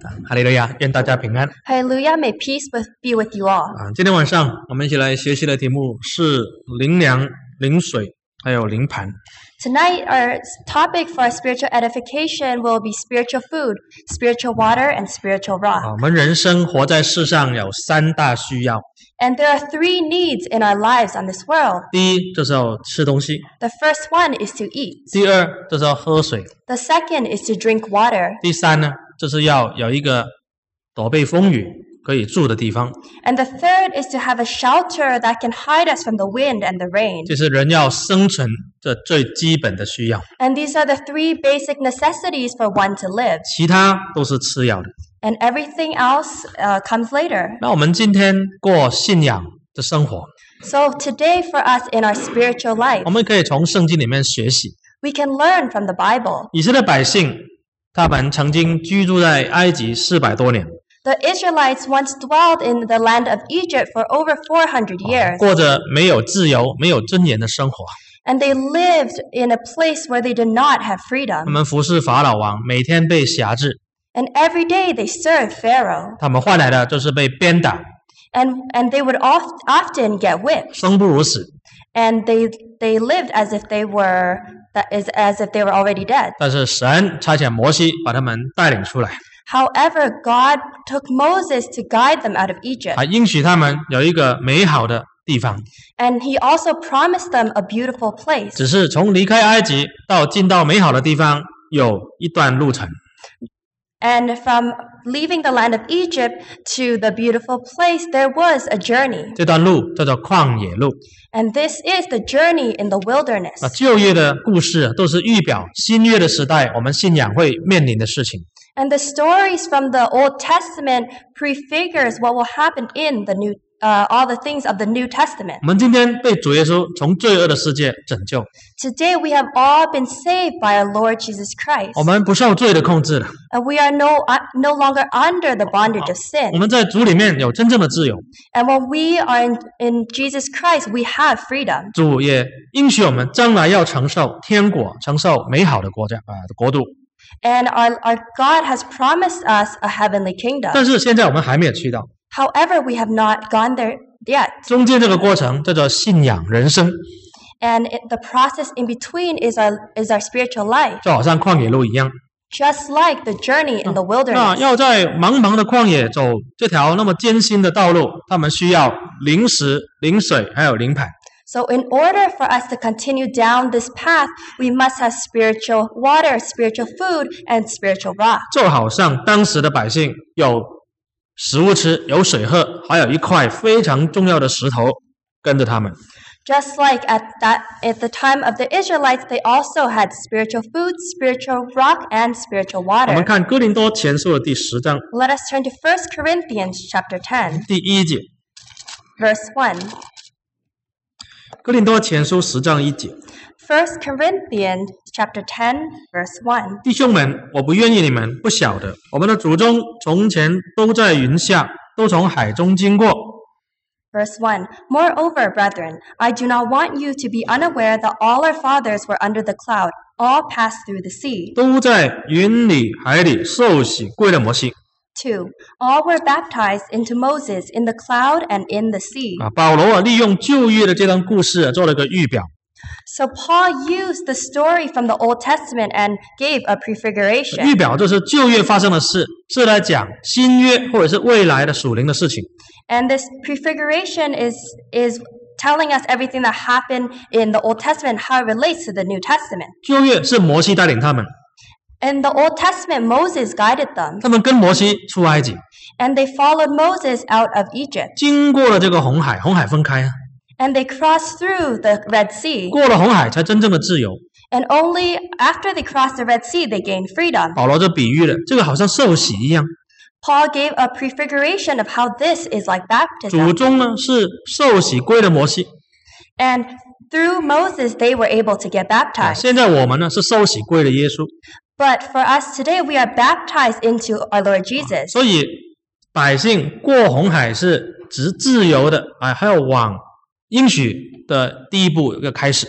哈利路亚，愿大家平安。 Hallelujah, may peace be with you all. 今天晚上我们一起来学习的题目是灵粮、灵水还有灵盘。 Tonight, our topic for our spiritual edification will be spiritual food, spiritual water, and spiritual rock. 我们人生活在世上有三大需要， And there are three needs in our lives on this world. 第一就是要吃东西， The first one is to eat. 第二就是要喝水， The second is to drink water. 第三呢就是要有一个躲避风雨可以住的地方。 And the third is to have a shelter that can hide us from the wind and the rain. 这是人要生存这最基本的需要， And these are the three basic necessities for one to live. 其他都是次要的。 And everything else comes later. 那我们今天过信仰的生活， So today for us in our spiritual life, 我们可以从圣经里面学习。 we can learn from the Bible. 以色列百姓他们曾经居住在埃及400多年， The Israelites once dwelled in the land of Egypt for over 400 years, 过着没有自由、没有尊严的生活。 and they lived in a place where they did not have 他 freedom. 们服侍法老王，每天被辖制， And every day they served Pharaoh, 他们换来的就是被鞭打， and they would often get whipped, 生不如死。 and they lived as if they were already dead. 但是神差遣摩西把他们带领出来， However, God took Moses to guide them out of Egypt, 还应许他们有一个美好的地方。 and he also promised them a beautiful place. 只是从离开埃及到进到美好的地方有一段路程。 And from leaving the land of Egypt to the beautiful place, there was a journey. 这段路叫做旷野路。 And this is the journey in the wilderness. 旧约的故事都是预表新约的时代我们信仰会面临的事情。 And the stories from the Old Testament prefigures what will happen in the all the things of the New Testament. 我们今天被主耶稣从罪恶的世界拯救， Today we have all been saved by our Lord Jesus Christ. 我们不受罪的控制了， And we are no longer under the bondage of 我 sin. 们在主里面有真正的自由。 And when we are in Jesus Christ, we have freedom. 主也应许我们将来要承受天国，承受美好的国度。 And our God has promised us a heavenly kingdom. 但是现在我们还没有去到， However, we have not gone there yet. 中间这个过程叫做信仰人生， And the process in between is our spiritual life, 就好像旷野路一样。 just like the journey in the 那 wilderness. 要在茫茫的旷野走这条那么艰辛的道路，他们需要灵食、灵水还有灵盘。 So in order for us to continue down this path, we must have spiritual water, spiritual food, and spiritual rock. 就好像当时的百姓有食物吃、有水喝，还有一块非常重要的石头跟着他们。 Just like at the time of the Israelites, they also had spiritual food, spiritual rock, and spiritual 我们 water. 看哥林多前书的第10章 Let us turn to 1 Corinthians chapter 10, 第1节， verse 1. 哥林多前书10章1节， 1 Corinthians chapter 10, verse 1. 弟兄们，我不愿意你们不晓得，我们的祖宗从前都在云下，都从海中经过。 Verse 1. Moreover, brethren, I do not want you to be unaware that all our fathers were under the cloud, all passed through the sea. 都在云里海里受洗归了摩西。 2. All were baptized into Moses in the cloud and in the sea. 保罗利用旧约的这段故事做了个预表， So Paul used the story from the Old Testament and gave a prefiguration. 预表就是旧约发生的事，是来讲新约或者是未来的属灵的事情。 And this prefiguration is telling us everything that happened in the Old Testament, how it relates to the New Testament. 旧约是摩西带领他们， In the Old Testament, Moses guided them, 他们跟摩西出埃及， and they followed Moses out of Egypt, 经过了这个红海，红海分开啊， and they crossed through the Red Sea. 过了红海才真正的自由。 And only after they crossed the Red Sea, they gained freedom. 保罗就比喻了，这个好像受洗一样， Paul gave a prefiguration of how this is like 祖 baptism. 宗呢是受洗归了摩西， And through Moses, they were able to get baptized. 现在我们呢是受洗归了耶稣， But for us today, we are baptized into our Lord Jesus. 所以百姓过红海是自由的，还要往应许的第一步一个开始。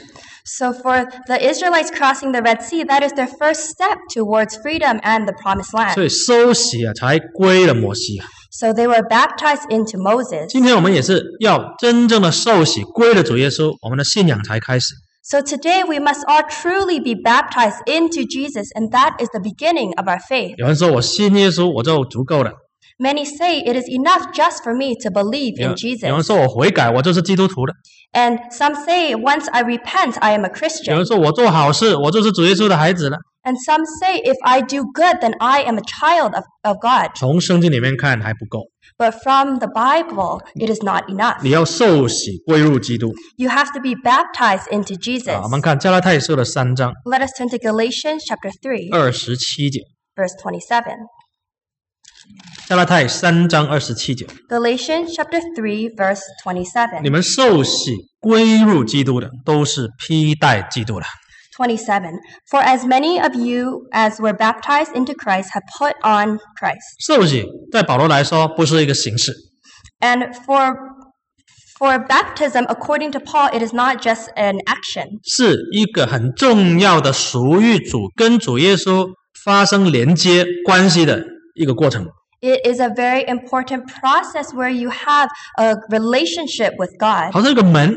So for the Israelites crossing the Red Sea, that is their first step towards freedom and the promised 所 land. 以受洗啊，才归了摩西啊。 So they were baptized into Moses. 今天我们也是要真正的受洗，归了主耶稣，我们的信仰才开始。 So today we must all truly be baptized into Jesus, and that is the beginning of our faith. 有人说我信耶稣我就足够了， Many say it is enough just for me to believe 有 in 人 Jesus. 说我悔改我就是基督徒了， And some say once I repent, I am a 有 Christian. 人说我做好事我就是主耶稣的孩子了。 And some say if I do good, then I am a child of God. 从圣经里面看还不够， But from the Bible, it is not enough. 你要受洗归入基督。 You have to be baptized into Jesus. 我们看加拉太书的3章 Let us turn to Galatians chapter 3, 27节， verse 27. 加拉太3章27节， Galatians chapter 3, verse 你 27. 们受洗归入基督的，都是披戴基督了。 27. For as many of you as were baptized into Christ have put on Christ. 受洗在保罗来说不是一个形式， And for baptism, according to Paul, it is not just an action. 是一个很重要的属于主跟主耶稣发生连接关系的一个过程。 It is a very important process where you have a relationship with God. 好像一个门，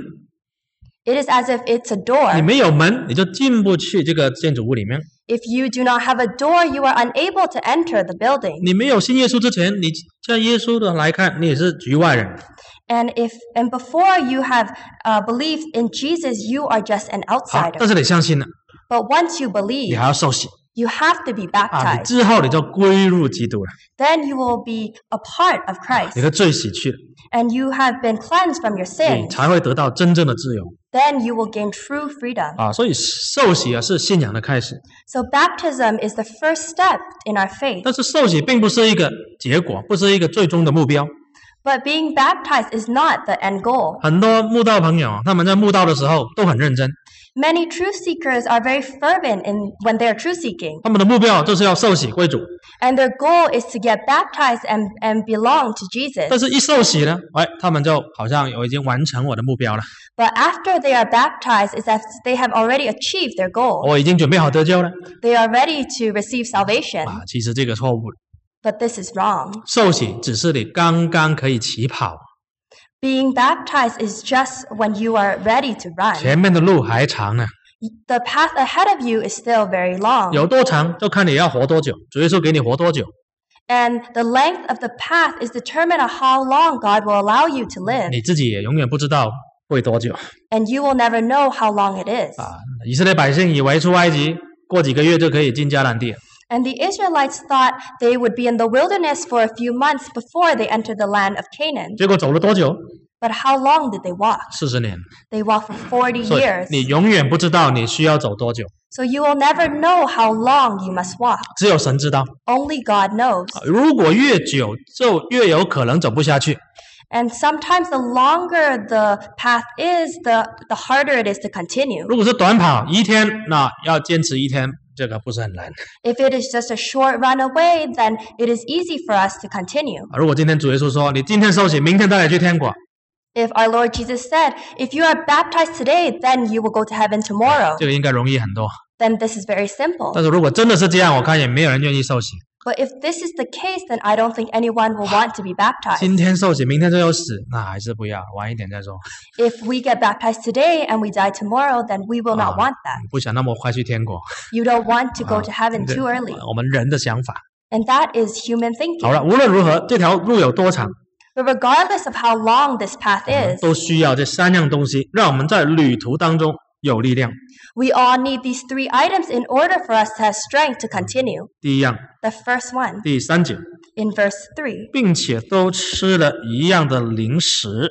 It is as if it's a 你 door. 没有门你就进不去这个建筑物里面。 If you do not have a door, you are unable to enter the building. 你没有信耶稣之前，你在耶稣的来看，你也是局外人。 And before you have believed in Jesus, you are just an 好， outsider. 但是你相信了， But once you 你 believe, 还要受洗 you have to be 啊！你 baptized. 之后你就归入基督了， Then you will be a part of 你 Christ. 的罪洗去了， And you have been cleansed from your 你 sins. 才会得到真正的自由 Then you will gain true freedom. 啊！所以受洗啊是信仰的开始， So baptism is the first step in our faith. 但是受洗并不是一个结果，不是一个最终的目标。 But being baptized is not the end goal. 很多慕道朋友他们在慕道的时候都很认真， Many truth seekers are very fervent when they are truth seeking. 他们的目标就是要受洗归主， And their goal is to get baptized and belong to 但 Jesus. 是一受洗呢，他们就好像已经完成我的目标了， But after they are baptized, it's as they have already achieved their goal. 我已经准备好得救了 They are ready to receive salvation. 啊！其实这个错误， But this is wrong. 受洗只是你刚刚可以起跑， Being baptized is just when you are ready to run. 前面的路还长呢。 The path ahead of you is still very long. 有多长就看你要活多久，主耶稣给你活多久。 And the length of the path is determined on how long God will allow you to live. 你自己也永远不知道会多久 And you will never know how long it is. 啊！以色列百姓以为出埃及过几个月就可以进迦南地， And the Israelites thought they would be in the wilderness for a few months before they entered the land of Canaan. 结果走了多久 But how long did they walk? ？40年。 They walked for 40 所以 years. 你永远不知道你需要走多久， So you will never know how long you must walk. 只有神知道。 Only God knows. 如果越久，就越有可能走不下去。 And sometimes the longer the path is, the harder it is to continue. 如果是短跑1天，那要坚持1天，这个不是很难。 If it is just a short run away, then it is easy for us to continue. 如果今天主耶稣说你今天受洗，明天带你去天国， If our Lord Jesus said, if you are baptized today, then you will go to heaven tomorrow, 这个应该容易很多。 then this is very simple. 但是如果真的是这样，我看也没有人愿意受洗。 But if this is the case, then I don't think anyone will want to be baptized. 今天受洗，明天就要死，那还是不要，晚一点再说。 If we get baptized today and we die tomorrow, then we will not want that. 不想那么快去天国， You don't want to go to heaven 这 too early. 我们人的想法。 And that is human 好了， thinking. 无论如何，这条路有多长， But regardless of how long this path is, 都需要这3样东西，让我们在旅途当中有力量。 we all need these 3 items in order for us to have strength to continue. 第一样， The first one, 第3节， in verse 3. 并且都吃了一样的零食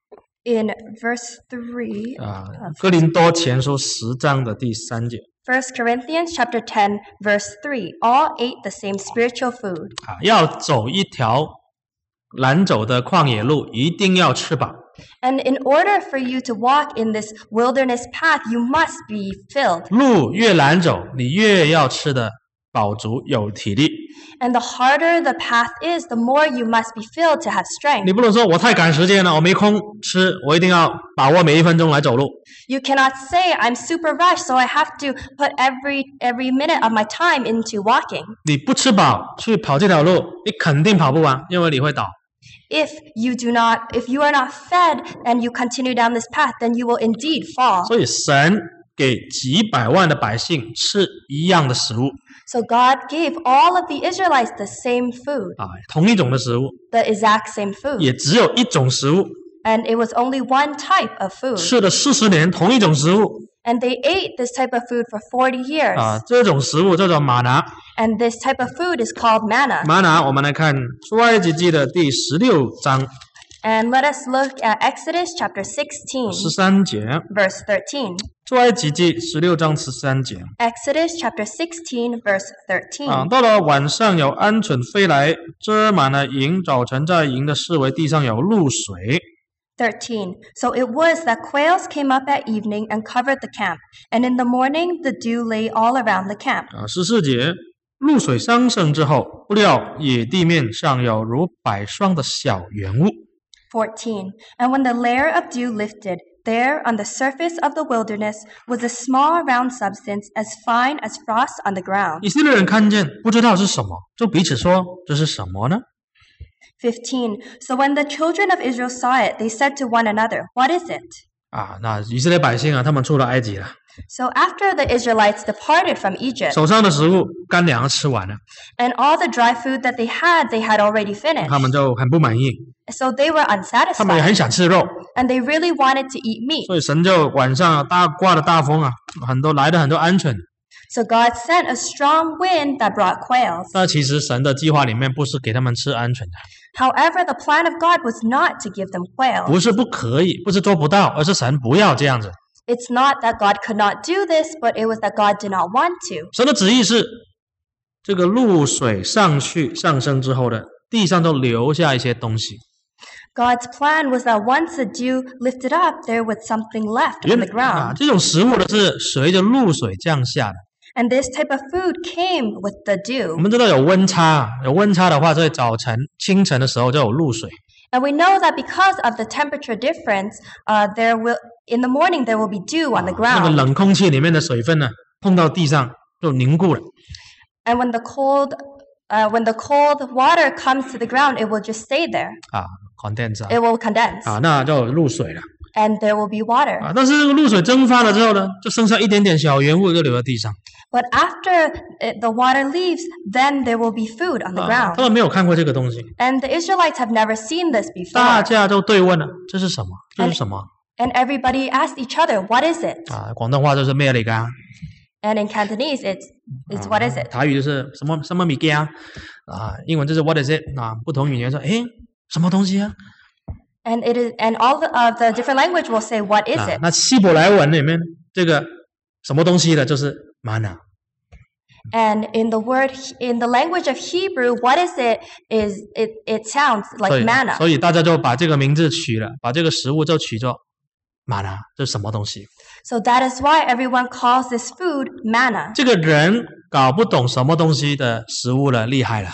In verse 3, 啊。哥林多前书10章的第3节 1 Corinthians chapter 10, verse 3. All ate the same spiritual food. 啊，要走一条难走的旷野路，一定要吃饱。 And in order for you to walk in this wilderness path, you must be filled. 路越难走，你越要吃的饱足有体力。 And the harder the path is, the more you must be filled to have 你 strength. 不能说我太赶时间了，我没空吃，我一定要把握每一分钟来走路。 You cannot say, I'm super rushed, so I have to put every minute of my time into walking. 你不吃饱去跑这条路，你肯定跑不完，因为你会倒。 If you are not fed and you continue down this path, then you will indeed fall. 所以神给几百万的百姓吃一样的食物 So God gave all of the Israelites the same food, 啊，同一种的食物， the exact same food. 也只有一种食物， And it was only one type of food. 吃了40年同一种食物 And they ate this type of food for 40 years. 啊，这种食物叫做玛拿。 And this type of food is called manna. 玛拿，我们来看出埃及记的第16章 And let us look at Exodus chapter 16, 13节。 verse 13. 出埃及记16章13节 Exodus chapter 16, verse 13. 啊，到了晚上有鹌鹑飞来，遮满了营，早晨在营的四围地上有露水。 13. So it was that quails came up at evening and covered the camp, and in the morning the dew lay all around the camp. 啊，14节，露水上升之后，不料野地面上有如百霜的小圆物。 14. And when the layer of dew lifted, there on the surface of the wilderness was a small round substance as fine as frost on the ground. 以色列人看见，不知道是什么，就彼此说：“这是什么呢？” 15. So when the children of Israel saw it, they said to one another, What is it? 啊，那以色列百姓啊，他们出了埃及了， So after the Israelites departed from Egypt, 手上的食物干粮吃完了， and all the dry food that they had already finished. 他们就很不满意， So they were 他们也很 unsatisfied, 想吃肉， and they really wanted to eat meat. 所以神就晚上刮了大风啊，很多鹌鹑。 So God sent a strong wind that brought quails. 但其实神的计划里面不是给他们吃鹌鹑的， However, the plan of God was not to give them quail. 不是不可以，不是做不到，而是神不要这样子。 It's not that God could not do this, but it was that God did not want to. 神的旨意是，这个露水上升之后的地上都留下一些东西。 God's plan was that once the dew lifted up, there was something left on the 啊， ground. 这种食物呢是随着露水降下的。 And this type of food came with the 我 dew. 们知道有温差，有温差的话，在清晨的时候就有露水。 And we know that because of the temperature difference, in the morning there will be dew on the 那个 ground. 冷空气里面的水分呢，碰到地上就凝固了。 And when the cold water comes to the ground, it will just stay there. 啊 ，condense It will condense, 啊，那就有露水了 and there will be water. 啊。但是这个露水蒸发了之后呢，就剩下一点点小圆物就留在地上。 But after the water leaves, then there will be food on the 啊， ground. 他们没有看过这个东西， And the Israelites have never seen this 大 before. 家都对问了：这是什么？这是什么？ And everybody asked each other, What is it? 啊，广东话就是咩嚟㗎？ And in Cantonese, it's what is it? 台语就是什么米家啊，英文就是 What is it 啊？不同语言说，诶，什么东西啊？ And all of the different language will say, What is 啊 it? 那希伯来文里面这个什么东西的，就是 mana。 And in the language of Hebrew, what is it? It sounds 所 like 以 manna. 所以大家就把这个名字取了，把这个食物就取作 mana，这是什么东西？ So that is why everyone calls this food manna. 这个人搞不懂什么东西的食物了，厉害了。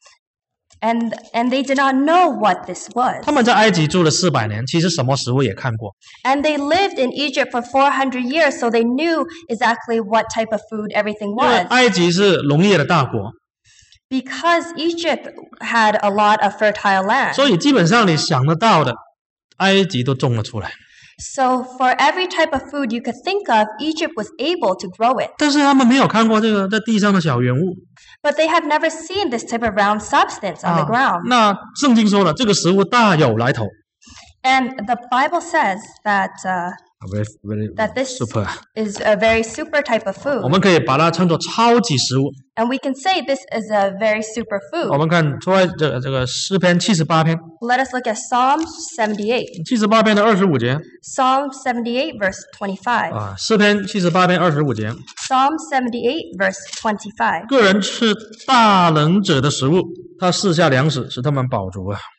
And they did not know what this was. 他们在埃及住了400年，其实什么食物也看过。 And they lived in Egypt for 400 years, so they knew exactly what type of food everything 因为 was. 埃及是农业的大国， Because Egypt had a lot of fertile land. 所以基本上你想得到的，埃及都种了出来。 So for every type of food you could think of, Egypt was able to grow it. 但是他们没有看过这个在地上的小圆物。 But they have never seen this type of round substance on the ground. 那圣经说了，这个食物大有来头。 And the Bible says that that this super， is a very super type of 我 food. 们可以把它称作超级食物。 And we can say this is a very super 我 food. 们看出来这个诗篇78篇 Let us look at Psalm 78. ，78篇的25节 Psalm 78 verse 25. 啊，诗篇78篇25节， Psalm 78 verse 25. 个人吃大能者的食物，他赐下粮食，使他们饱足啊。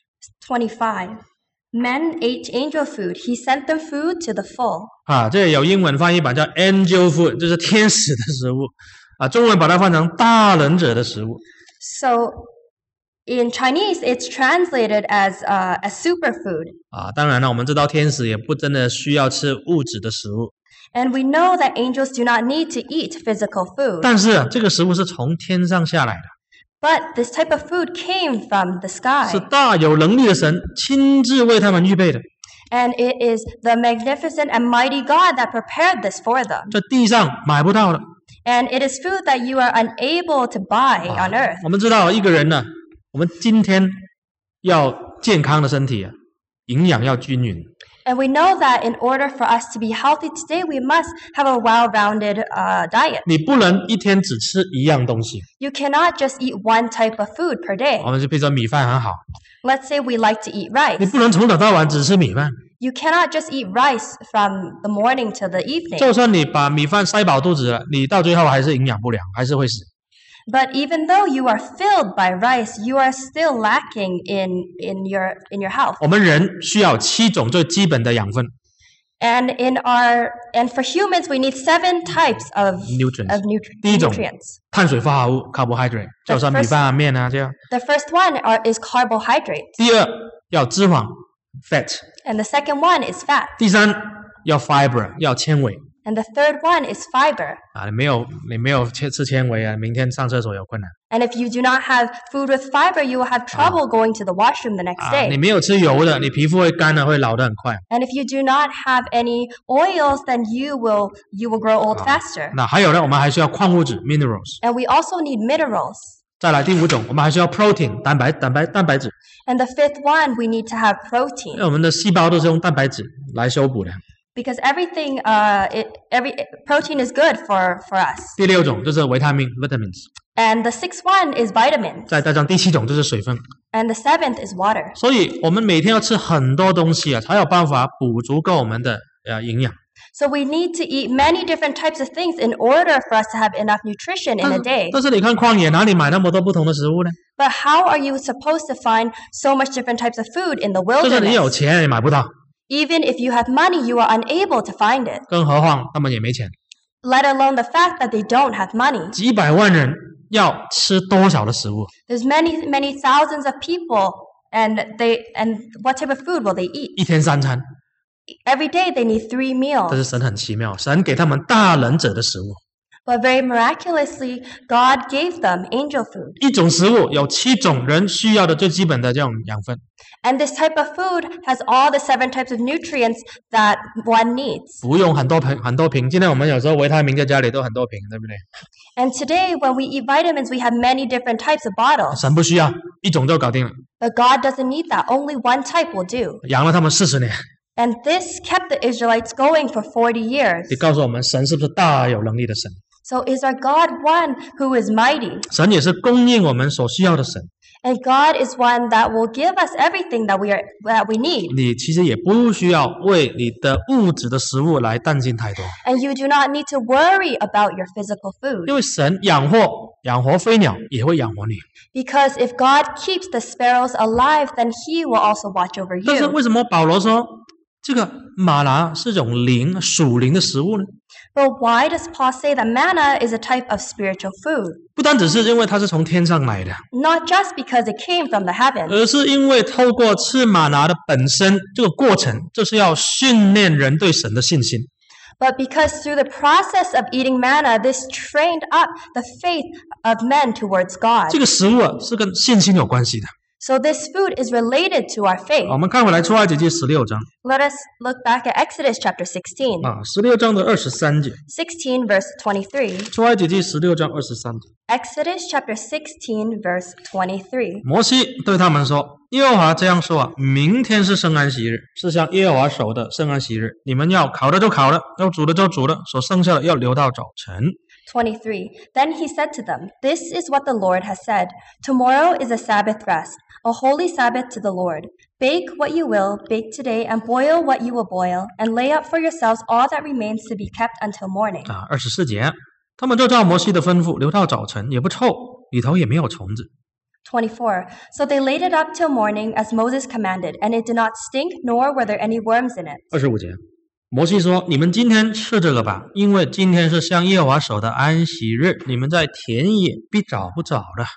25. Men ate angel food. He sent them food to the full. 啊，这有英文翻译版叫 angel food，就是天使的食物中文把它翻成大能者的食物。 So in Chinese, it's translated as a superfood. 当然了，我们知道天使也不真的需要吃物质的食物， And we know that angels do not need to eat physical food. 但是这个食物是从天上下来的， But this type of food came from the sky. 是大有能力的神亲自为他们预备的， And it is the magnificent and mighty God that prepared this for them. 在地上买不到的。 And it is food that you are unable to buy on earth. 我们知道一个人呢，我们今天要健康的身体营养要均匀。 And we know that in order for us to be healthy today, we must have a well-rounded diet. 你不能一天只吃一样东西。 You cannot just eat one type of food per day. 我们就比如说米饭很好， Let's say we like to eat 你 rice. 不能从早到晚只吃米饭。 You cannot just eat rice from the morning to the evening. 就算你把米饭塞饱肚子了，你到最后还是营养不良，还是会死。 But even though you are filled by rice, you are still lacking in your health. 我们人需要7种最基本的养分 And for humans, we need 7 types of nutrients。第一种 nutrients. 碳水化合物 carbohydrate， 就像米饭啊、面啊这样。 The first one is carbohydrates, 第二要脂肪 fat， and the second one is fat, 第三要 fiber 要纤维 and the third one is fiber. 你没有吃纤维明天上厕所有困难 And if you do not have food with fiber, you will have trouble going to the washroom the next 你 day. 没有吃油的，你皮肤会干的，会老得很快。 And if you do not have any oils, then you will grow old faster. 那还有呢，我们还需要矿物质 minerals。 And we also need minerals. 再来第5种，我们还需要 protein 蛋白质， And the fifth one, we need to have 因 protein. 为我们的细胞都是用蛋白质来修补的。 Because everything, protein is good for us. 第6种就是维他命 vitamins， And the sixth one is vitamins. 再加上第7种就是水分。 And the seventh is water. 所以我们每天要吃很多东西才有办法补足够我们的营养。 So we need to eat many different types of things in order for us to have enough nutrition in a day. 但是你看旷野哪里买那么多不同的食物呢？ But how are you supposed to find so much different types of food in the 就算你有 wilderness? 钱也买不到， Even if you have money, you are unable to find it, 更何况他们也没钱。 let alone the fact that they don't have money. 几百万人要吃多少的食物？ There's many thousands of people, and what type of food will they eat? 一天3餐， Every day they need 3 但 meals. 是神很奇妙，神给他们大能者的食物。 But very miraculously, God gave them angel food. 一种食物有7种人需要的最基本的这种养分， And this type of food has all the 7 types of nutrients that one needs. 不用很多瓶。今天我们有时候维他命在家里都很多瓶，对不对？ And today, when we eat vitamins, we have many different types of bottles. 神不需要1种就搞定了， But God doesn't need that. Only one type will do. 养了他们40年。 And this kept the Israelites going for 40 years. 你告诉我们，神是不是大有能力的神？ So is our God one who is mighty? 神也是供应我们所需要的神。 And God is one that will give us everything that we need. 你其实也不需要为你的物质的食物来担心太多， And you do not need to worry about your physical food. 因为神养活飞鸟，也会养活你。 Because if God keeps the sparrows alive, then He will also watch over 但是 you. 为什么保罗说这个玛拿是种属灵的食物呢？ But why does Paul say that manna is a type of spiritual food? 不单只是因为它是从天上来的， Not just because it came from the heavens, 而是因为透过吃玛拿的本身这个过程，就是要训练人对神的信心。 but because through the process of eating manna, this trained up the faith of men towards God. 这个食物是跟信心有关系的。 So this food is related to our faith. 我们看回来出埃及记16章 Let us look back at Exodus chapter 16. 16章的23节， 16 verse 23. 出埃及记16章23节。 Exodus chapter 16 verse 23. 摩西对他们说：“耶和华这样说明天是圣安息日，是向耶和华守的圣安息日。你们要烤的就烤了，要煮的就煮了，所剩下的要留到早晨。” 23. Then he said to them, This is what the Lord has said. Tomorrow is a Sabbath rest, a holy Sabbath to the Lord. Bake what you will bake today, and boil what you will boil, and lay up for yourselves all that remains to be kept until morning. 24节，他们就照摩西的吩咐留到早晨，也不臭，里头也没有虫子。 24. So they laid it up till morning as Moses commanded, and it did not stink, nor were there any worms in it. 25节， 摩西说：“你们今天吃这个吧，因为今天是向耶和华守的安息日，你们在田野必找不着的。”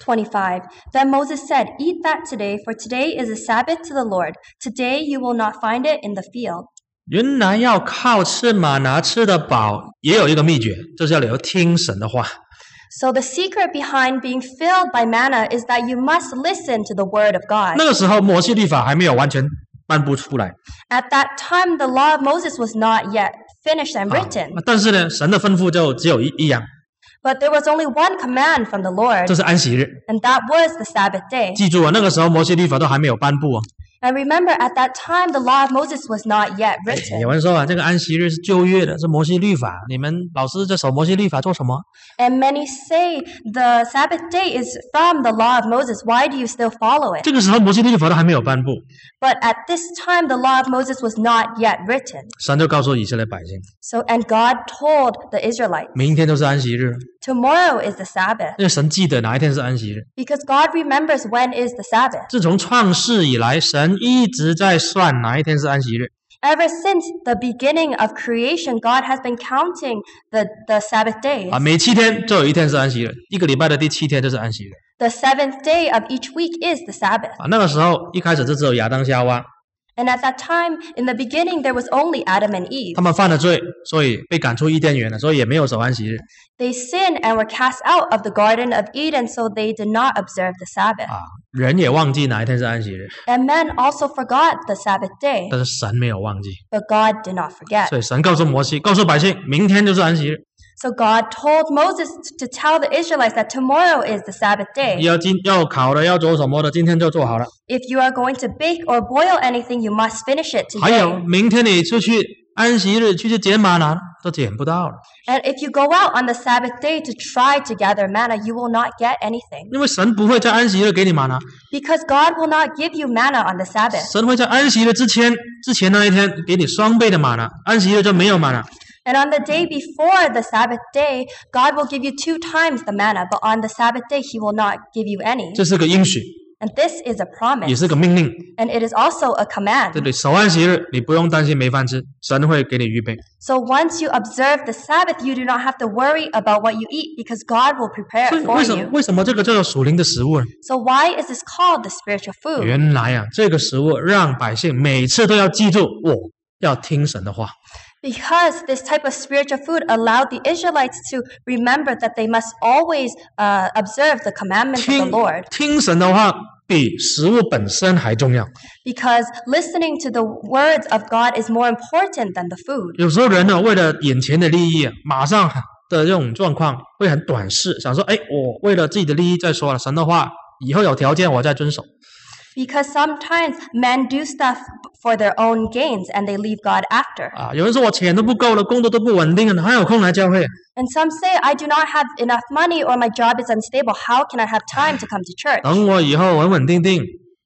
25. Then Moses said, Eat that today, for today is a Sabbath to the Lord. Today you will not find it in the field. 原来要靠吃玛拿吃得饱，也有一个秘诀，就是要听神的话。 So the secret behind being filled by manna is that you must listen to the word of God. 那个时候摩西律法还没有完全颁布出来， At that time, the law of Moses was not yet finished and written. 但是呢，神的吩咐就只有一样， But there was only one command from the Lord, 这是安息日。 and that was the Sabbath day. 记住啊，那个时候摩西律法都还没有颁布哦。 And remember, at that time, the law of Moses was not yet 有 written. 人说啊，这个安息日是旧约的，是摩西律法。你们老师在守摩西律法做什么？ And many say the Sabbath day is from the law of Moses. Why do you still follow it? 这个时候摩西律法都还没有颁布， But at this time, the law of Moses was not yet written. 神就告诉以色列百姓， So, and God told the Israelites, 明天就是安息日， tomorrow is the Sabbath. 因为神记得哪一天是安息日。 Because God remembers when is the Sabbath. 自从创世以来，神一直在算哪一天是安息日。 Ever since the beginning of creation, God has been counting the Sabbath days. 每7天就有一天是安息日，一个礼拜的第7天就是安息日。 The seventh day of each week is the Sabbath. 那个时候一开始就只有亚当夏娃， And at that time, in the beginning, there was only Adam and Eve. 他们犯了罪，所以被赶出伊甸园了，所以也没有守安息日。 They sinned and were cast out of the Garden of Eden, so they did not observe the Sabbath. 人也忘记哪一天是安息日， And men also forgot the Sabbath day, 但是神没有忘记， but God did not forget. 所以神告诉摩西，告诉百姓，明天就是安息日。 So God told Moses to tell the Israelites that tomorrow is the Sabbath day. 要烤的，要做什么的，今天就做好了。 If you are going to bake or boil anything, you must finish it 还有 today. 明天你出去安息日去捡玛拿，都捡不到了， And if you go out on the Sabbath day to try to gather manna, you will not get anything. 因为神不会在安息日给你玛拿， Because God will not give you manna on the Sabbath. 神会在安息日之前那一天给你双倍的玛拿，安息日就没有玛拿。 And on the day before the Sabbath day, God will give you 2 times the manna, but on the Sabbath day, He will not give you any. 这是个应许， And this is a 也 promise. 是个命令， And it is also a 对 command. 不对？守安息日，你不用担心没饭吃，神会给你预备。 So once you observe the Sabbath, you do not have to worry about what you eat because God will prepare 所以 it for 为 you. 什么这个叫做属灵的食物呢？ So why is this called the spiritual food? 原来啊，这个食物让百姓每次都要记住，我要听神的话。 Because this type of spiritual food allowed the Israelites to remember that they must always observe the commandments of the 听 Lord. 听神的话比食物本身还重要。 Because listening to the words of God is more important than the food. 有时候人呢，为了眼前的利益啊，马上的这种状况会很短视，想说，哎，我为了自己的利益再说了，神的话以后有条件我再遵守。 Because sometimes men do stuff for their own gains and they leave God after. 有人说我钱都不够了，工作都不稳定了，哪有空来教会？ And some say, I do not have enough money or my job is unstable. How can I have time to come to church? 等我以后稳稳定定，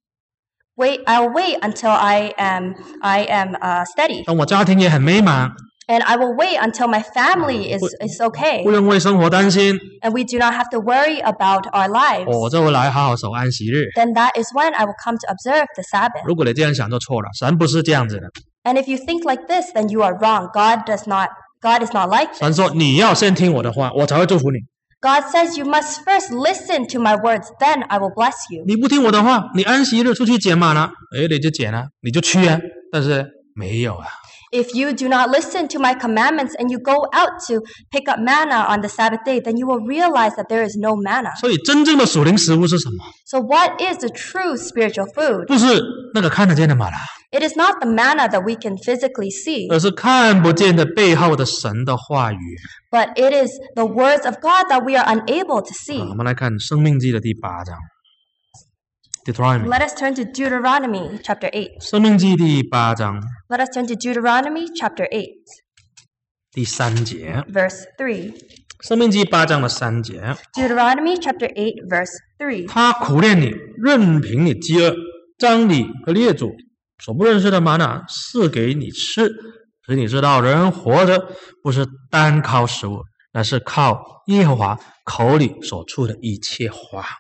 I'll wait until I am steady. 等我家庭也很美满， And I will wait until my family is okay. 不用为生活担心， And we do not have to worry about our lives. 我就会来好好守安息日。 Then that is when I will come to observe the Sabbath. 如果你这样想就错了，神不是这样子的。 And if you think like this, then you are wrong. God is not like 神 this. 说你要先听我的话，我才会祝福你。 God says you must first listen to my words, then I will bless you. 你不听我的话，你安息日出去捡玛拿，你就捡啊，你就去啊，但是没有啊。 If you do not listen to my commandments and you go out to pick up manna on the Sabbath day, then you will realize that there is no manna. 所以真正的属灵食物是什么？ So what is the true spiritual food? 不是那个看得见的玛拿， It is not the manna that we can physically see, 而是看不见的背后的神的话语。 but it is the words of God that we are unable to see. 我们来看《生命记》的第8章 ，Deuteronomy， Let us turn to Deuteronomy chapter 8. 《生命记》第8章 Let us turn to Deuteronomy chapter 8, 第3节， verse 3. 《生命记》8章的3节， Deuteronomy chapter 8, verse 3. 他苦练你，任凭你饥饿，将你和列祖所不认识的玛拿赐给你吃，使你知道人活着不是单靠食物，乃是靠耶和华口里所出的一切话。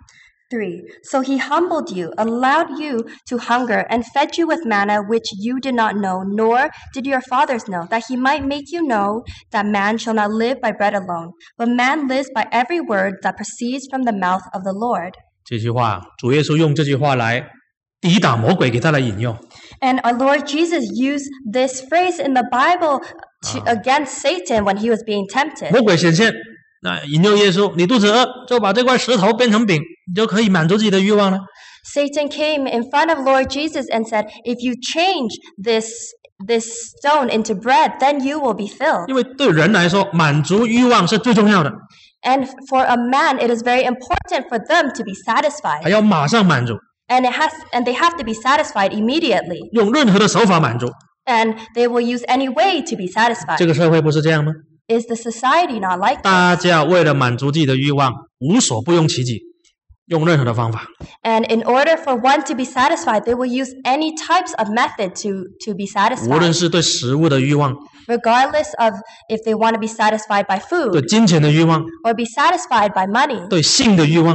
3. So he humbled you, allowed you to hunger, and fed you with manna which you did not know, nor did your fathers know, that he might make you know that man shall not live by bread alone, but man lives by every word that proceeds from the mouth of the Lord. 这句话，主耶稣用这句话来抵挡魔鬼，给他来引用。 And our Lord Jesus used this phrase in the Bible against Satan when he was being tempted. 魔鬼显现，引诱耶稣，你肚子饿，就把这块石头变成饼，你就可以满足自己的欲望了。 Satan came in front of Lord Jesus and said, if you change this stone into bread, then you will be filled. 因为对人来说，满足欲望是最重要的， And for a man, it is very important for them to be 还 satisfied. 要马上满足， And they have to be satisfied immediately. 用任何的手法满足。 And they will use any way to be 这 satisfied. 个社会不是这样吗？ Is the society not like that? 大家为了满足自己的欲望，无所不用其极，用任何的方法。 And in order for one to be satisfied, they will use any types of method to be 无论 satisfied. 是对食物的欲望， Regardless of if they want to be satisfied by 对 food, 金钱的欲望， or be satisfied by money, 对性的欲望，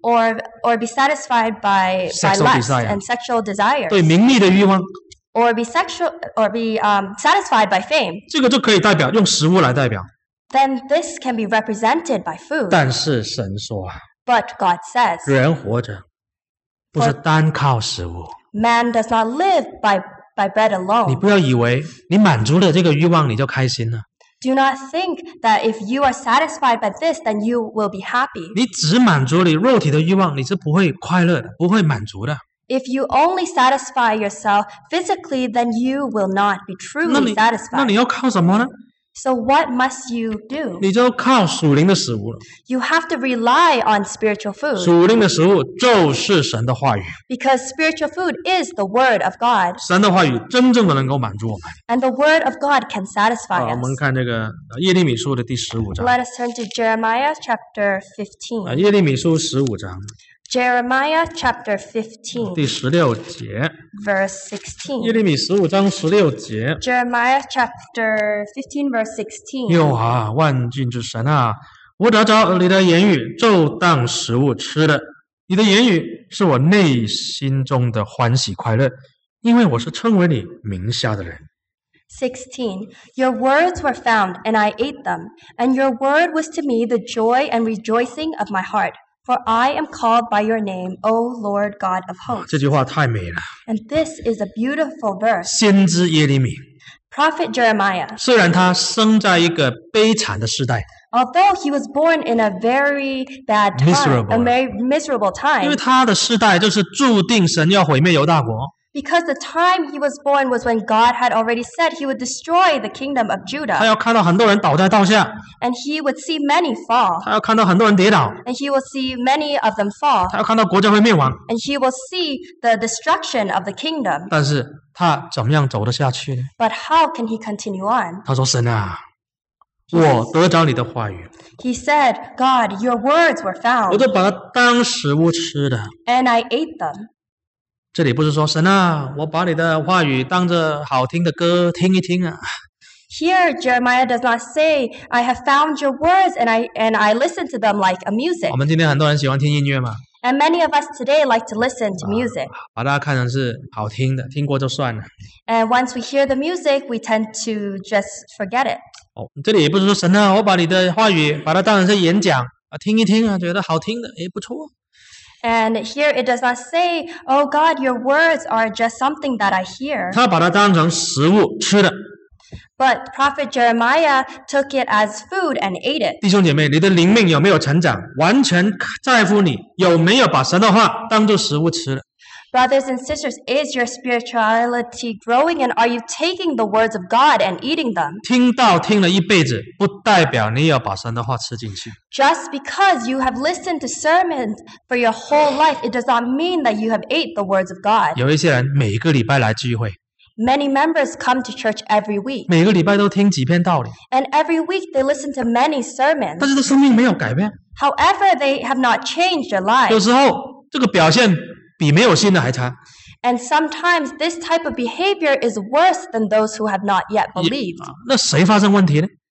or be satisfied by Sexual lust desire. and sexual desires, 对名利的欲望， or be satisfied by fame, 这个就可以代表用食物来代表。 then this can be represented by food. 但是神说啊， But God says, 人活着不是单靠食物。 man does not live by bread 你 alone. 不要以为你满足了这个欲望你就开心了， Do not think that if you are satisfied by this, then you will be happy. 你只满足你肉体的欲望，你是不会快乐的，不会满足的。 If you only satisfy yourself physically, then you will not be 那 truly 你 satisfied. 要靠什么呢？ So what must you do? 你就靠属灵的食物了。 You have to rely on spiritual food, 属灵的食物就是神的话语， because spiritual food is the word of God, 神的话语真正的能够满足我们。 and the word of God can satisfy 我们 us. 看这个耶利米书的第15章。 Let us turn to Jeremiah chapter 15. 耶利米书15章 Jeremiah chapter 15, 第16节， verse 16. 耶利米15章16节。 Jeremiah chapter 15, verse 16. 耶和华万军之神啊，我得着你的言语，就当食物吃的。你的言语是我内心中的欢喜快乐，因为我是称为你名下的人。 16. Your words were found, and I ate them, and your word was to me the joy and rejoicing of my heart. For I am called by your name, O Lord God of hosts. 这句话太美了。 And this is a beautiful verse. 先知耶利米， Prophet Jeremiah, 虽然他生在一个悲惨的时代， although he was born in a very bad time, Miserable. a very miserable 因为 time, 他的世代就是注定神要毁灭犹大国， because the time he was born was when God had already said he would destroy the kingdom of 他 Judah, 要看到很多人倒在道下， and he would see many fall, 他要看到很多人跌倒， and he will see many of them fall, 他要看到国家会灭亡。 and he will see the destruction of the kingdom. 但是他怎么样走得下去呢？ But how can he continue on? 他说：“神啊，我得着你的话语， He said, God, your words were 我 found, 就把它当食物吃的。 and I ate them. ” 这里不是说神啊，我把你的话语当着好听的歌听一听啊。 Here, Jeremiah does not say, I have found your words and I listen to them like a music. 我们今天很多人喜欢听音乐嘛， And many of us today like to listen to music. 把它看成是好听的，听过就算了。 And once we hear the music, we tend to just forget it. 哦，这里也不是说神啊，我把你的话语把它当成是演讲啊，听一听啊，觉得好听的，也不错。 And here it does not say, oh God, your words are just something that I hear. 他把它当成食物吃的。 But Prophet Jeremiah took it as food and ate it. 弟兄姐妹，你的灵命有没有成长，完全在乎你有没有把神的话当做食物吃了。 Brothers and sisters, is your spirituality growing, and are you taking the words of God and eating them? 听到听了一辈子，不代表你也要把神的话吃进去。 Just because you have listened to sermons for your whole life, it does not mean that you have ate the words of God. 有一些人每个礼拜来聚会， Many members come to church every week, 每个礼拜都听几篇道理， and every week they listen to many sermons. 但是他生命没有改变。 However, they have not changed their 有 lives. 时候这个表现比没有信的还差。 And sometimes this type of behavior is worse than those who have not yet believed. 那谁发生问题呢？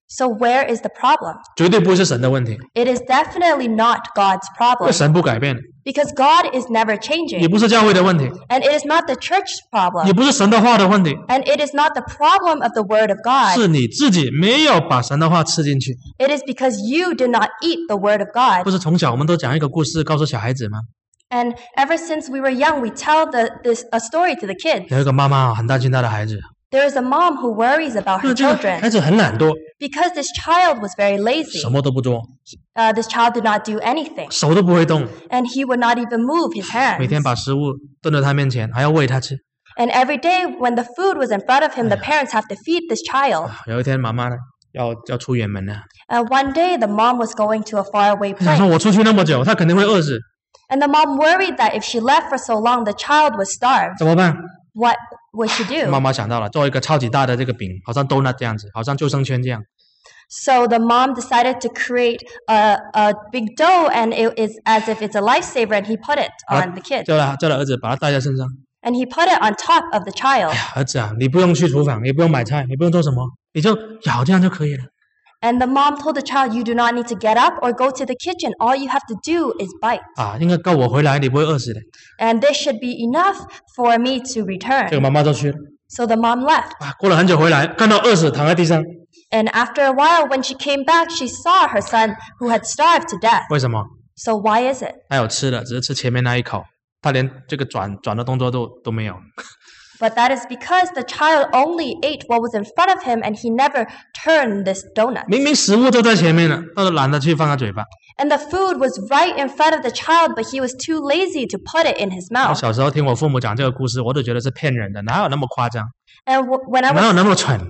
So where is the problem? 绝对不是神的问题， It is definitely not God's 因为 problem 神不改变， because God is never 也 changing. 不是教会的问题， And it is not the church's 也 problem. 不是神的话的问题， And it is not the problem of the Word of God. 是你自己没有把神的话吃进去。 It is because you do not eat the Word of God. 不是从小我们都讲一个故事告诉小孩子吗？ And ever since we were young, we tell a story to the kids. 有一个妈妈很担心她的孩子， There is a mom who worries about 因 her 为这个孩 children 子很懒惰， because this child was very lazy. 什么都不做， This child did not do anything, 手都不会动， and he would not even move his 每 hands. 天把食物炖到他面前，还要喂他吃。 And every day when the food was in front of him, the parents have to feed this child. 有一天妈妈呢要出远门了， One day the mom was going to a faraway 她想说 place, 我出去那么久，他肯定会饿死， and the mom worried that if she left for so long, the child would starve. 怎么办？ What would she do? 妈妈想到了，做一个超级大的这个饼，好像 donut 这样子，好像救生圈这样， So the mom decided to create a big dough, and it is as if it's a lifesaver, and he put it on the kid. 叫他儿子把它带在身上。 And he put it on top of the child. 儿子啊，你不用去厨房，也不用买菜，你不用做什么，你就咬这样就可以了。 And the mom told the child, you do not need to get up or go to the kitchen. All you have to do is bite. 啊，应该够我回来，你不会饿死的。 And this should be enough for me to 这个 return. 妈妈就去了。 So the mom left. 啊，过了很久回来，看到饿死躺在地上， And after a while, when she came back, she saw her son who had starved to death. 为什么？ So why is it? 他有吃的，只是吃前面那一口，他连这个转的动作都没有。 But that is because the child only ate what was in front of him and he never turned this donut. 明明食物就在前面了，他都懒得去放在嘴巴。 And the food was right in front of the child, but he was too lazy to put it in his 我 mouth. 小时候听我父母讲这个故事，我都觉得是骗人的，哪有那么夸张， And when I 哪有 was 那么蠢？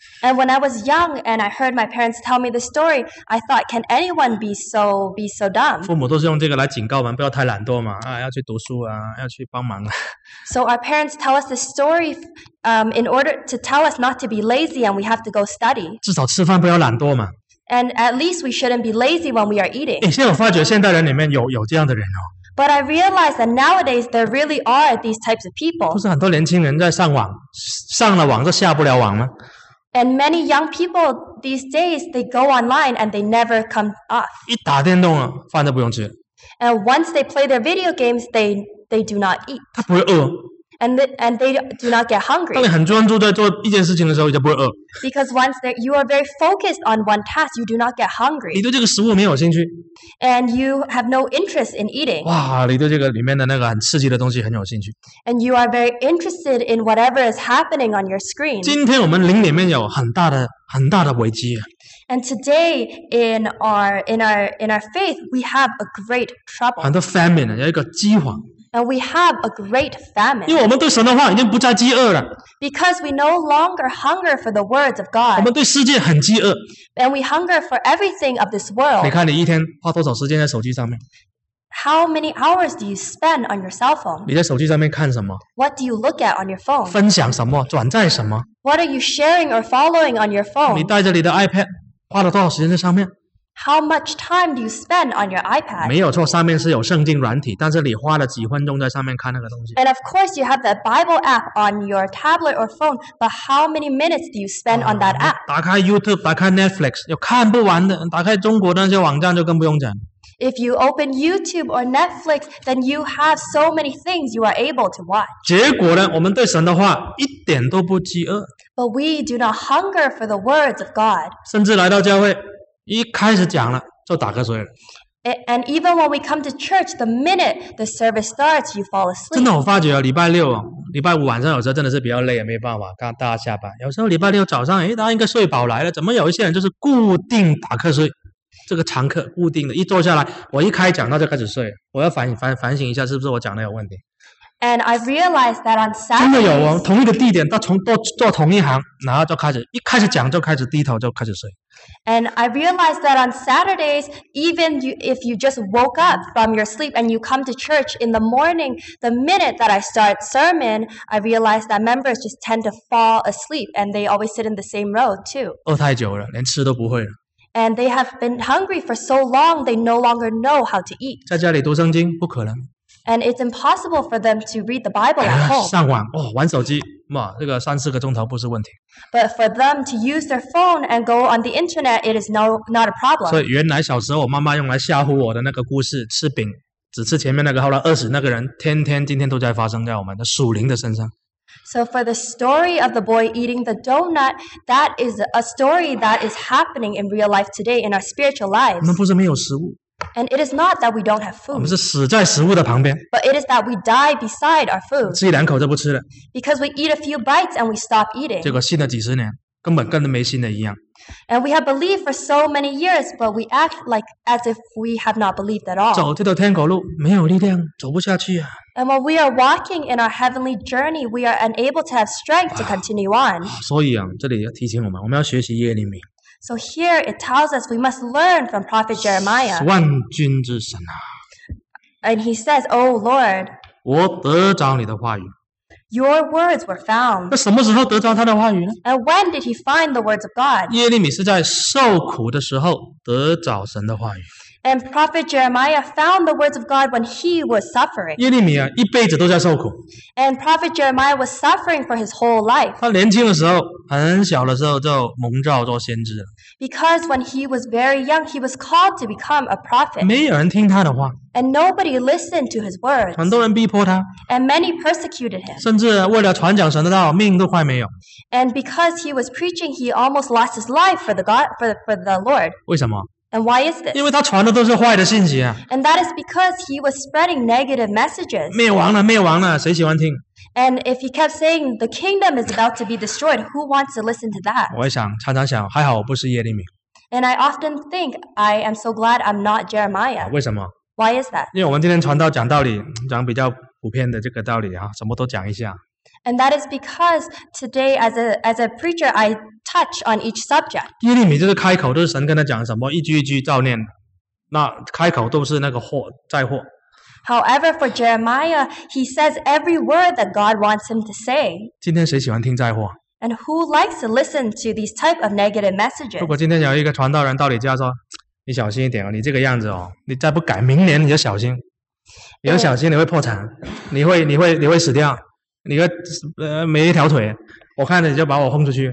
young and I heard my parents tell me the story, I thought, can anyone be so dumb? 父母都是用这个来警告我们，不要太懒惰嘛，啊，要去读书啊，要去帮忙啊。 So our parents tell us this story in order to tell us not to be lazy and we have to go study. 至少吃饭不要懒惰嘛。 And at least we shouldn't be lazy when we are eating. 诶，现在我发觉现代人里面有这样的人哦， But I realize that nowadays there really are these types of 不 people. 是很多年轻人在上网，上了网就下不了网吗？ And many young people these days, they go online and they never come off. 一打电动啊，饭都不用吃， And once they play their video games, they do not eat. 他不会饿。 And they do not get 当 hungry. 你很专注在做一件事情的时候，你就不会饿。 Because once you are very focused on one task, you do not get 你 hungry. 对这个食物没有兴趣， And you have no interest in eating. 哇，你对这个里面的那个很刺激的东西很有兴趣。 And you are very interested in whatever is happening on your screen. 今天我们灵里面有很大的危机， And today in our faith, we have a great trouble. 很多 famine 有一个饥荒， And we have a great 因 famine. 为我们对神的话已经不再饥饿了， Because we no longer hunger for the words of 我 God. 们对世界很饥饿。 And we hunger for everything of this 你 world. 看你一天花多少时间在手机上面？ How many hours do you spend on your cell phone? 你在手机上面看什么？ What do you look at on your phone? 分享什么？转载什么？ What are you sharing or following on your 你 phone? 带着你的 iPad 花了多少时间在上面？ How much time do you spend on your 没 iPad? 有错，上面是有圣经软体，但是你花了几分钟在上面看那个东西。 And of course, you have the Bible app on your tablet or phone, but how many minutes do you spend on that app? 打开 YouTube， 打开 Netflix， 有看不完的。打开中国的那些网站就更不用讲。 If you open YouTube or Netflix, then you have so many things you are able to watch. 结果呢，我们对神的话一点都不饥饿， But we do not hunger for the words of God. 甚至来到教会一开始讲了就打瞌睡了。 And even when we come to church, the minute the service starts, you fall 真 asleep. 的，我发觉礼拜六、礼拜五晚上有时候真的是比较累，没办法，刚大家下班。有时候礼拜六早上，大家应该睡饱来了，怎么有一些人就是固定打瞌睡？这个常客固定的，一坐下来，我一开讲他就开始睡了。我要反省一下，是不是我讲的有问题？ And I've realized that on 真的有哦， Saturdays, 同一个地点，都做同一行，然后就开始一开始讲就开始低头就开始睡。 and I realized that on Saturdays, even if you just woke up from your sleep and you come to church in the morning, the minute that I start sermon, I realized that members just tend to fall asleep and they always sit in the same row too. 饿太久了，连吃都不会了。 And they have been hungry for so long, they no longer know how to eat. 在家里读圣经不可能， And it's impossible for them to read the Bible at home. 上网玩手机，这个3-4个钟头不是问题。 But for them to use their phone and go on the internet, it is not a 所 problem. 以原来小时候我妈妈用来吓唬我的那个故事，吃饼只吃前面那个，后来饿死那个人，今天都在发生在我们的属灵的身上。 So for the story of the boy eating the donut, that is a story that is happening in real life today in our spiritual 我 lives. 们不是没有食物， And it is not that we don't have 我们 food, 是死在食物的旁边， but it is that we die beside our food 吃1-2口就不吃了， because we eat a few bites and we stop 结 eating. 果信了几十年，根本跟没信的一样。 And we have believed for so many years, but we act like as if we have not believed at all. 走这条天狗路没有力量，走不下去啊！ And when we are walking in our heavenly journey, we are unable to have strength to continue on. 所以这里要提醒我们要学习耶利米， So here it tells us we must learn from Prophet Jeremiah. 万军之神啊， And he says, "Oh Lord, 我得着你的话语。 your words were found." 那什么时候得着他的话语呢？ And when did he find the words of God? 耶利米是在受苦的时候得着神的话语。 And Prophet Jeremiah found the words of God when he was suffering. 耶利米一辈子都在受苦。 And Prophet Jeremiah was suffering for his whole life 他年轻的时候，很小的时候就蒙召做先知了， because when he was very young, he was called to become a prophet. 没有人听他的话， And nobody listened to his words. 很多人逼迫他， And many persecuted him. 甚至为了传讲神的道，命都快没有。 And because he was preaching, he almost lost his life for the Lord. 为什么？ And why is this? 因为他传的都是坏的信息啊！ And that is because he was spreading negative messages. 灭亡了，灭亡了，谁喜欢听？ And if he kept saying the kingdom is about to be destroyed, who wants to listen to that? 我会常常想，还好我不是耶利米。 And I often think, I am so glad I'm not Jeremiah. 为什么？ Why is that? 因为我们今天传道讲道理，讲比较普遍的这个道理什么都讲一下。 And that is because today, as a preacher, I touch on each subject. 耶利米就是开口都是神跟他讲什么，一句一句照念，那开口都是那个灾祸。 However, for Jeremiah, he says every word that God wants him to say. 今天谁喜欢听灾祸？ And who likes to listen to these type of negative 如 messages? 果今天有一个传道人到你家说，你小心一点你这个样子你再不改，明年你就小心，你要小心你会破产，你会死掉，你会没一条腿，我看着你就把我轰出去。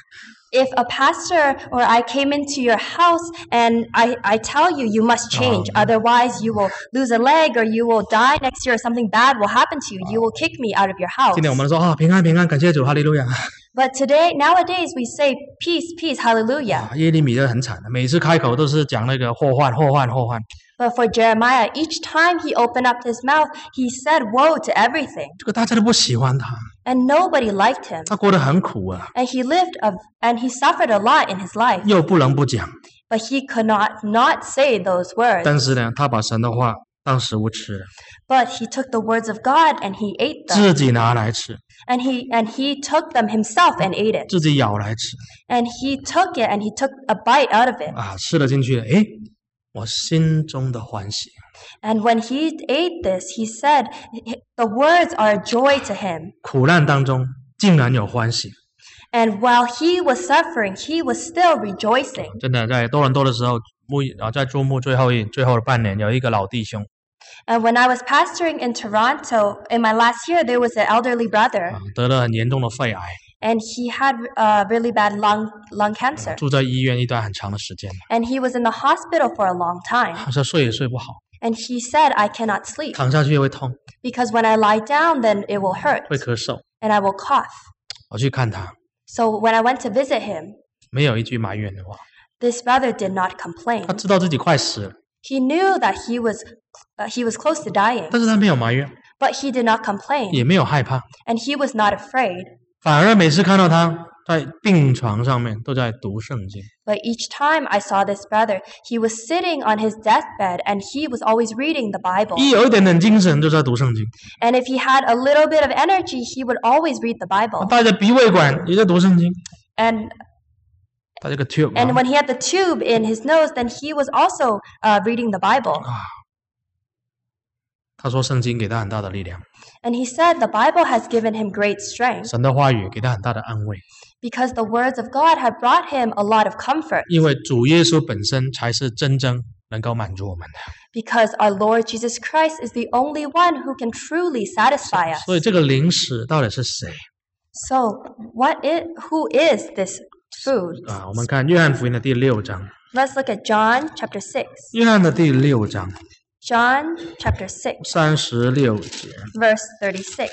If a pastor or I came into your house and I tell you, you must change, otherwise you will lose a leg or you will die next year or something bad will happen to you. You will kick me out of your house. 今天我们说平安平安，感谢主，哈利路亚。 But nowadays we say peace, peace, hallelujah. 耶利米就很惨的，每次开口都是讲那个祸患。 But for Jeremiah, each time he opened up his mouth, he said woe to everything. 这个大家都不喜欢他， And nobody liked him. 他过得很苦啊， And he suffered a lot in his life. 又不能不讲。 But he could not say those words. 但是呢，他把神的话当食物吃了， But he took the words of God and he ate them. 自己拿来吃， And he took them himself and ate it. 自己咬来吃 And he took it and he took a bite out of it. 吃了进去了，我心中的欢喜。 And when he ate this, he said the words are a joy to him. 苦难当中竟然有欢喜， And while he was suffering, he was still rejoicing. 真的在多伦多的时候，在注目最后的半年，有一个老弟兄 And when I was pastoring in Toronto, in my last year, there was an elderly brother. 得了很严重的肺癌， And he had really bad lung cancer. 住在医院一段很长的时间， And he was in the hospital for a long time. 他说睡也睡不好， And he said, I cannot sleep 躺下去也会痛， because when I lie down, then it will hurt 会咳嗽。 and I will cough. 我去看他， So when I went to visit him, 没有一句埋怨的话， this brother did not complain. 他知道自己快死了， He knew that he was close to dying, 但是他没有埋怨， but he did not complain, 也没有害怕， and he was not afraid. 反而每次看到他在病床上面都在读圣经。 But each time I saw this brother, he was sitting on his deathbed and he was always reading the Bible. 一有一点点精神就在读圣经， And if he had a little bit of energy, he would always read the Bible. 带着鼻胃管也在读圣经， And 带这个 tube and when he had the tube in his nose, then he was also reading the Bible. 他说圣经给他很大的力量， And he said the Bible has given him great strength 神的话语给他很大的安慰， because the words of God have brought him a lot of comfort. 因为主耶稣本身才是真正能够满足我们的。 Because our Lord Jesus Christ is the only one who can truly satisfy us. 所以这个灵使到底是谁 So, who is this food? 啊？我们看约翰福音的第6章， Let's look at John chapter 6. 约翰的第6章 John chapter 6, 36节， verse 36.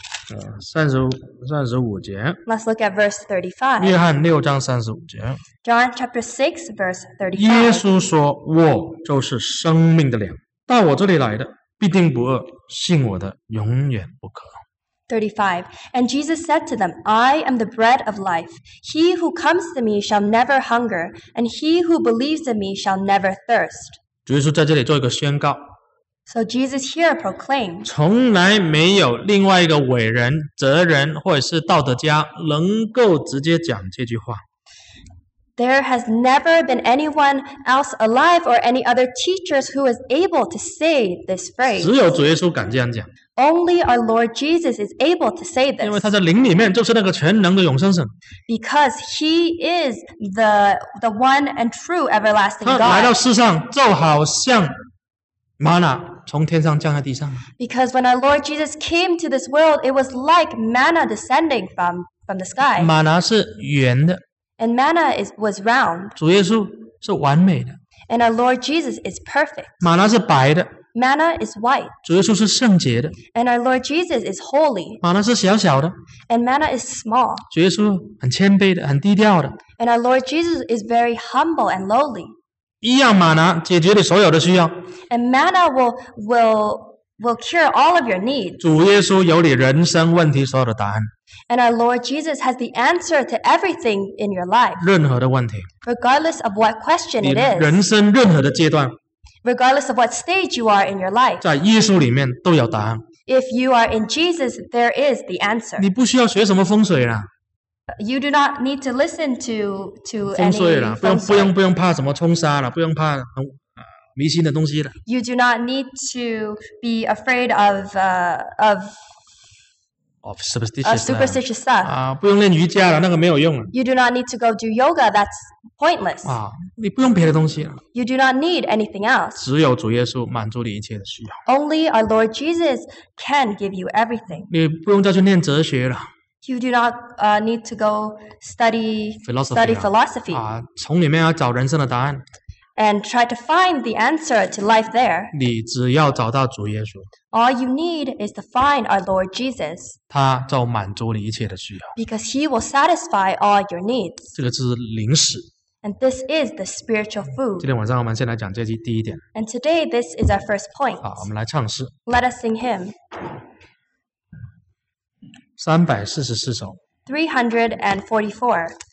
35节， Let's look at verse 35. 约翰6章35节， John chapter 6, verse 耶 35. 稣说：“我就是生命的粮，到我这里来的必定不饿，信我的永远不渴。” 35. And Jesus said to them, I am the bread of life. He who comes to me shall never hunger, and he who believes in me shall never thirst. 主耶稣在这里做一个宣告， So Jesus here proclaimed, 从来没有另外一个伟人、哲人或者是道德家能够直接讲这句话。 There has never been anyone else alive or any other teachers who is able to say this phrase. 只有主耶稣敢这样讲， Only our Lord Jesus is able to say 因为 this 他在灵里面就是那个全能的永生神， because he is the one and true everlasting 他来到 God. 世上就好像玛纳从天上降在地上。 Because when our Lord Jesus came to this world, it was like manna descending from the sky. 玛拿是圆的， And manna was round. 主耶稣是完美的； And our Lord Jesus is perfect. 玛拿是白的， Manna is white. 主耶稣是圣洁的； And our Lord Jesus is holy. 玛拿是小小的， And manna is small. 主耶稣很谦卑的，很低调的。 And our Lord Jesus is very humble and lowly. 一样玛拿解决你所有的需要， And manna will cure all of your needs. 主耶稣有你人生问题所有的答案， And our Lord Jesus has the answer to everything in your life, 任何的问题， regardless of what question 你 it is, 人生任何的阶段， regardless of what stage you are in your life. 在耶稣里面都有答案。 If you are in Jesus, there is the answer. 你不需要学什么风水啦， You do not need to listen to 风 any 水啦，不 feng shui. 用怕什么冲杀了，不用怕迷信的东西了。 You do not need to be afraid of superstitious superstitious stuff. 啊，不用练瑜伽了，那个没有用了 You do not need to go do yoga. That's pointless. 啊，你不用别的东西了， You do not need anything else. 只有主耶稣满足你一切的需要。 Only our Lord Jesus can give you everything. 你不用再去念哲学了 You do not need to go study Philosophy philosophy 啊，从里面要找人生的答案， and try to find the answer to life there. 你只要找到主耶稣， All you need is to find our Lord Jesus 他就满足你一切的需要。 because He will satisfy all your needs. 这个是灵使。 And this is the spiritual 今 food. 天晚上我们先来讲这第一点 And today, this is our first point. 啊，我们来唱诗 Let us sing hymn 344首。 344.